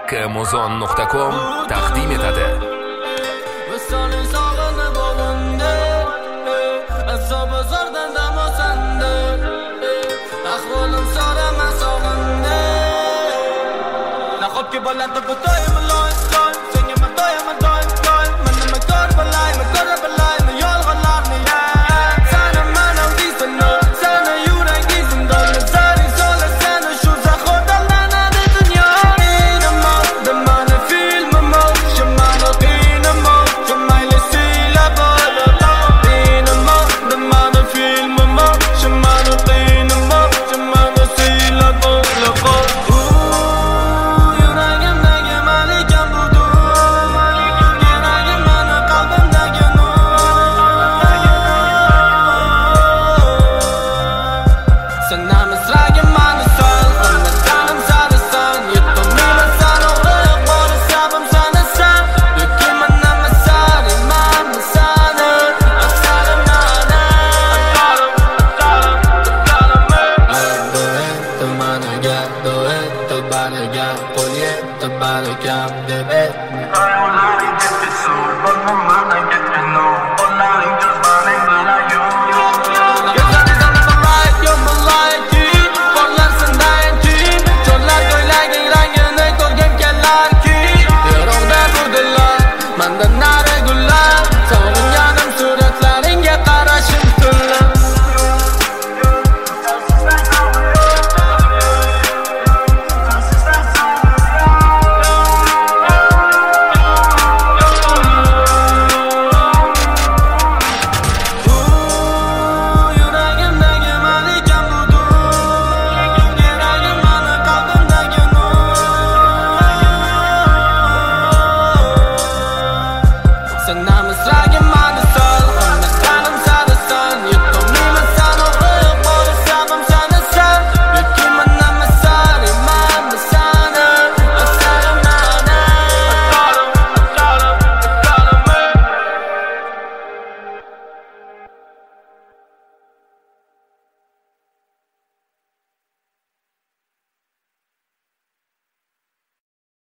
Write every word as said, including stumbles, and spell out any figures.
Amazon nuqta com taqdim etadi. Nahotki bo'ladi bu to'yim loy loy, senga men to'yaman to'y to'y, men nima ko'r bilayman, ko'ra bilayman yolg'onlarni ya. Seni mana deysan, seni yuragingizim dolma, seni so'lar seni shu zahoda lanadi dunyo. Nima demani filmim, shimani qinim, shimayli sila bo'ladi. Nima demani filmim, shimani qinim, shimayli sila bo'ladi. Manda nare gullar